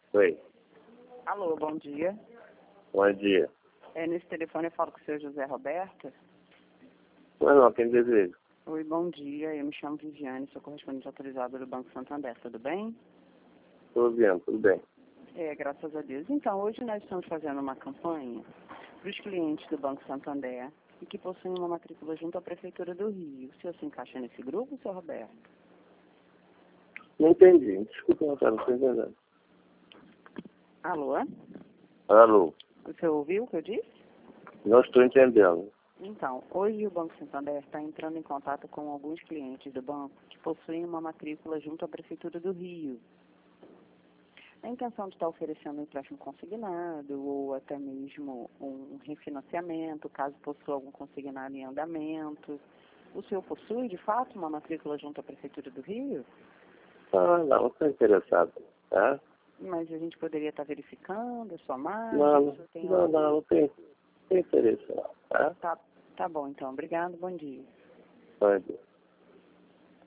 Oi, Alô, bom dia. bom dia. Nesse telefone eu falo com o senhor José Roberto. Mas não, quem deseja? Oi, bom dia. Eu me chamo Viviane, sou correspondente autorizada do Banco Santander. Tudo bem? Estou ouvindo, tudo bem. Graças a Deus. Então, hoje nós estamos fazendo uma campanha para os clientes do Banco Santander e que possuem uma matrícula junto à Prefeitura do Rio. O senhor se encaixa nesse grupo, senhor Roberto? Não entendi, desculpa, não estou entendendo. Alô? Alô, O senhor ouviu o que eu disse? não estou entendendo. Então, hoje o Banco Santander está entrando em contato com alguns clientes do banco que possuem uma matrícula junto à Prefeitura do Rio. A intenção de estar oferecendo um empréstimo consignado ou até mesmo um refinanciamento, caso possua algum consignado em andamento. O senhor possui, de fato, uma matrícula junto à Prefeitura do Rio? Ah, não estou interessado, tá? Mas a gente poderia estar verificando a sua marca? Não, O senhor tem não tem interesse não, tá? Tá bom, então. Obrigado, bom dia. Pode.